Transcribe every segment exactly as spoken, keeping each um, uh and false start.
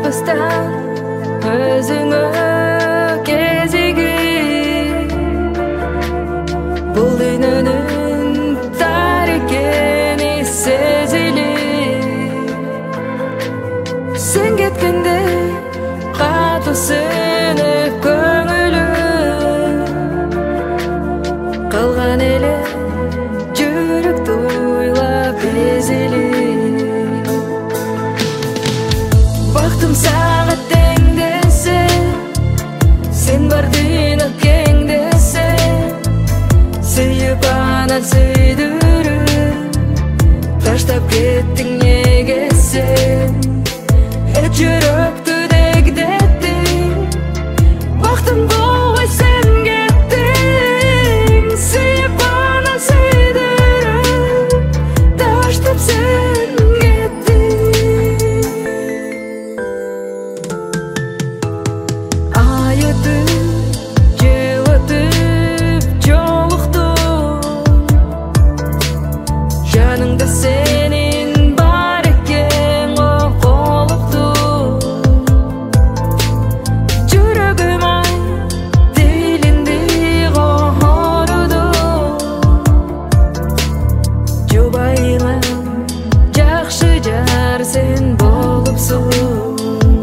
албастан өзүңө кезигип бул дүйнөнүн тар экени сезилип сен кеткенде катуу сөнүп көңүлүм калган эле жүрөктү уйлап эзилип бактым сага тең десе сен бар дүйнө кең десе сүйүп анан сүйдүрүп таштап кеттиң неге сен э жүрөктү дегдеттиң бактым болбой сен кеттиң сүйүп анан сүйдүрүп таштап сен кеттиң ай өтүп жыл өтүп жолуктук жаныңда сенин бар экен околуктук жүрөгүм ай тилинди кооруду жубайыңа жакшы жар сен болупсуң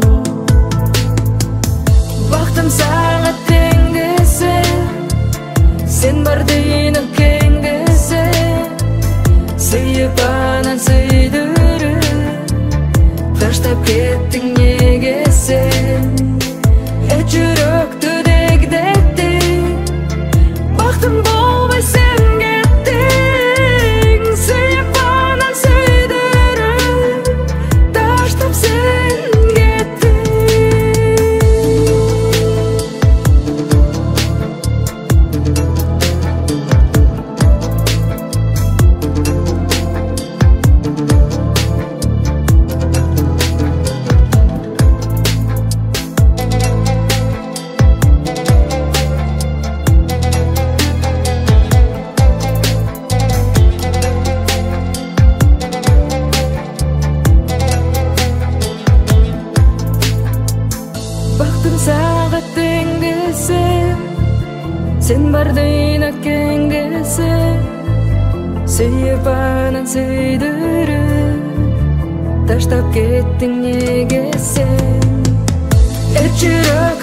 бактым сага тең десе сен бар дүйнө кең десе сүйүп анан сүйдүрүп таштап кеттиң неге сен э жүрөктү дегдеттиң бактым болбой сен кеттиң сүйүп анан сүйдүрүп таштап сен кеттиң бактым сага тең десе сен бар дүйнө кең десе сүйүп анан сүйдүрүп таштап кеттиң неге сен э жүрөк